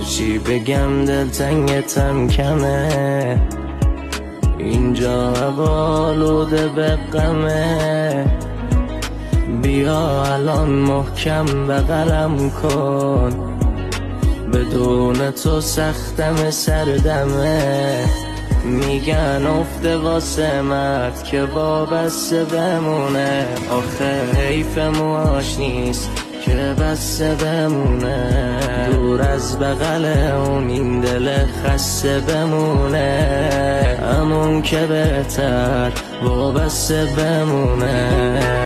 چی بگم دلتنگتم کمه، اینجا هوا آلوده به غمه. بیا الان محکم بغلم کن، بدون تو سختم سردمه. میگن افته واسه مرد که وابسته بمونه، آخه حیف موهاش نیست که بسته بمونه. دور از بغل اون این دل خسته بمونه، همون که بهتر وابسته بمونه.